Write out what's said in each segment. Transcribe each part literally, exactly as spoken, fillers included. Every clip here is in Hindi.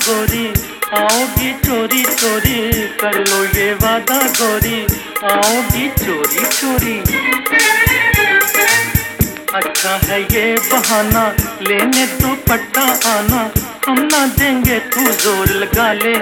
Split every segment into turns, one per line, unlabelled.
गोरी, आओगी चोरी चोरी, कर लो ये वादा गोरी, आओगी चोरी चोरी। अच्छा है ये बहाना, लेने तो पट्टा आना, हम ना देंगे तू जोर लगा ले,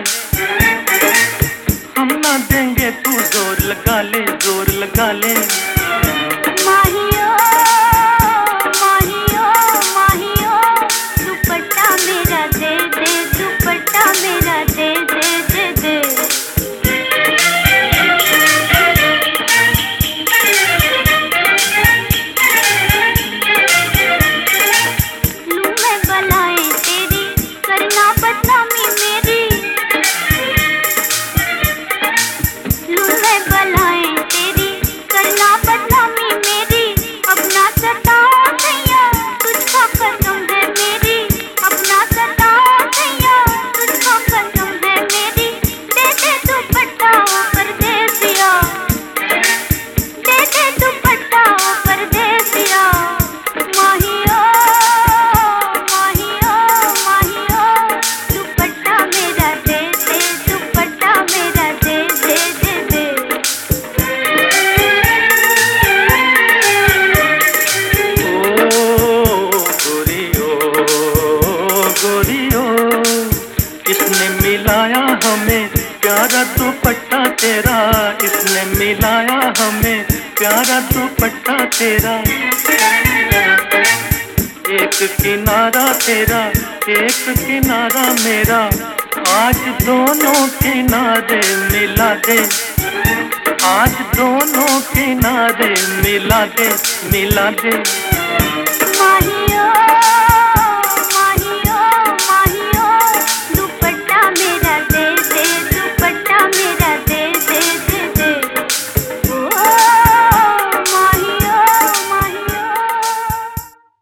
हम ना देंगे तू जोर लगा ले, जोर लगा ले।
माहियो माहियो माहियो, दुपट्टा मेरा दे दे, दुपट्टा मेरा दे दे दे दे। लूं मैं बलाएं तेरी, करना बदनामी मेरी, लूं मैं बलाएं तेरी, करना बदनामी मेरी, अपना सताओ सैया, तुझको कसम है मेरी, अपना सताओ सैया, तुझको कसम है मेरी। दे दे दुपट्टा परदेसिया, दे दे दुपट्टा परदेसिया। माहियो माहियो माहियो, दुपट्टा मेरा दे दे, दुपट्टा मेरा दे दे दे दे।
गोरियो, किसने मिलाया हमें प्यारा दुपट्टा तेरा, इसने मिलाया हमें प्यारा दुपट्टा तेरा। एक किनारा तेरा, एक किनारा मेरा, आज दोनों किनारे मिला दे, आज दोनों किनारे मिला दे, मिला दे।
माहियो